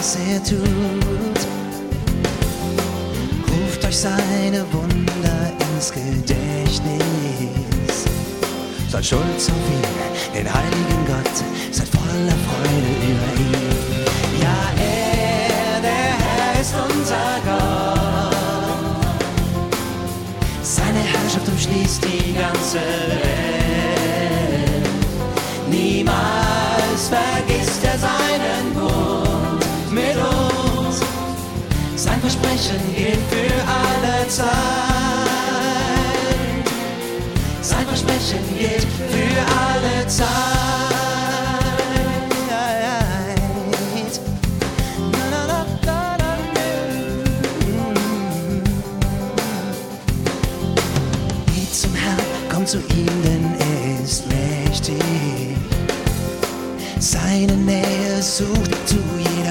was er tut. Ruft euch seine Wunder ins Gedächtnis. Seid stolz auf ihn, den heiligen Gott, seid voller Freude über ihn. Ja, der Herr ist unser Gott. Seine Herrschaft umschließt die ganze Welt. Niemals vergisst er seinen Bund mit uns. Sein Versprechen gilt für alle Zeit. Sein Versprechen gilt für alle Zeit. Geht zum Herrn, kommt zu ihm, denn er ist mächtig. Seine Nähe sucht, tu